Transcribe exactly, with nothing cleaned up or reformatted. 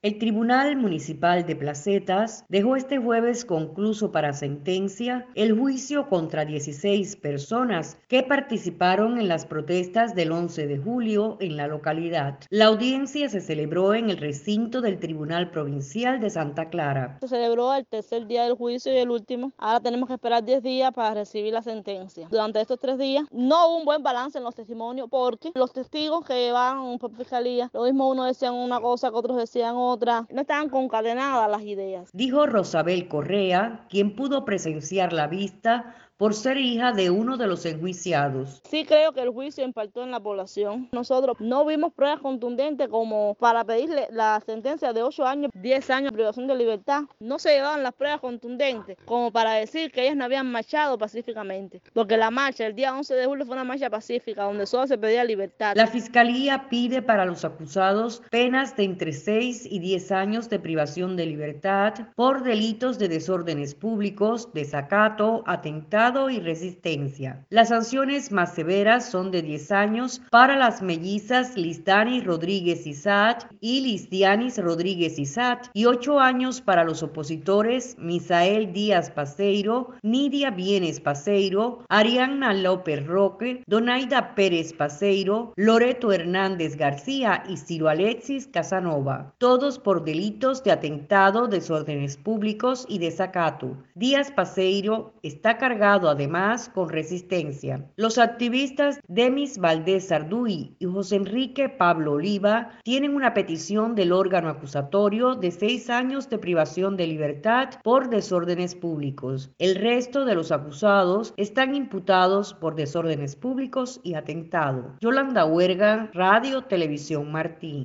El Tribunal Municipal de Placetas dejó este jueves concluso para sentencia el juicio contra dieciséis personas que participaron en las protestas del once de julio en la localidad. La audiencia se celebró en el recinto del Tribunal Provincial de Santa Clara. Se celebró el tercer día del juicio y el último. Ahora tenemos que esperar diez días para recibir la sentencia. Durante estos tres días no hubo un buen balance en los testimonios porque los testigos que van por fiscalía, lo mismo uno decían una cosa que otros decían otra. Otra, no estaban concadenadas las ideas. Dijo Rosabel Correa, quien pudo presenciar la vista por ser hija de uno de los enjuiciados. Sí creo que el juicio impactó en la población. Nosotros no vimos pruebas contundentes como para pedirle la sentencia de ocho años, diez años de privación de libertad. No se llevaban las pruebas contundentes como para decir que ellas no habían marchado pacíficamente. Porque la marcha el día once de julio fue una marcha pacífica donde solo se pedía libertad. La Fiscalía pide para los acusados penas de entre seis y diez años de privación de libertad por delitos de desórdenes públicos, desacato, atentado y resistencia. Las sanciones más severas son de diez años para las mellizas Listani Rodríguez Isat y Listianis Rodríguez Isat y ocho años para los opositores Misael Díaz Paseiro, Nidia Bienes Paseiro, Arianna López Roque, Donaida Pérez Paseiro, Loreto Hernández García y Ciro Alexis Casanova, todos por delitos de atentado, desórdenes públicos y desacato. Díaz Paseiro está cargado además con resistencia. Los activistas Demis Valdés Sarduy y José Enrique Pablo Oliva tienen una petición del órgano acusatorio de seis años de privación de libertad por desórdenes públicos. El resto de los acusados están imputados por desórdenes públicos y atentado. Yolanda Huerga, Radio Televisión Martí.